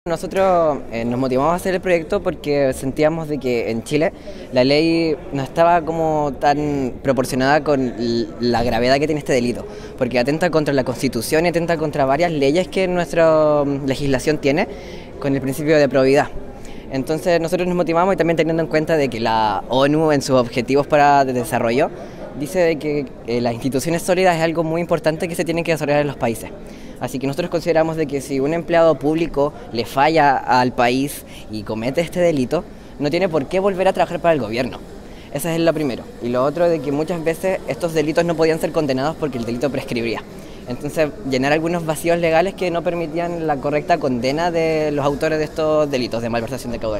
Nosotros nos motivamos a hacer el proyecto porque sentíamos de que en Chile la ley no estaba como tan proporcionada con la gravedad que tiene este delito, porque atenta contra la Constitución y atenta contra varias leyes que nuestra legislación tiene con el principio de probidad. Entonces nosotros nos motivamos y también teniendo en cuenta de que la ONU en sus objetivos para el desarrollo dice de que las instituciones sólidas es algo muy importante que se tiene que desarrollar en los países. Así que nosotros consideramos de que si un empleado público le falla al país y comete este delito, no tiene por qué volver a trabajar para el gobierno. Ese es lo primero. Y lo otro de que muchas veces estos delitos no podían ser condenados porque el delito prescribía. Entonces, llenar algunos vacíos legales que no permitían la correcta condena de los autores de estos delitos de malversación de caudal.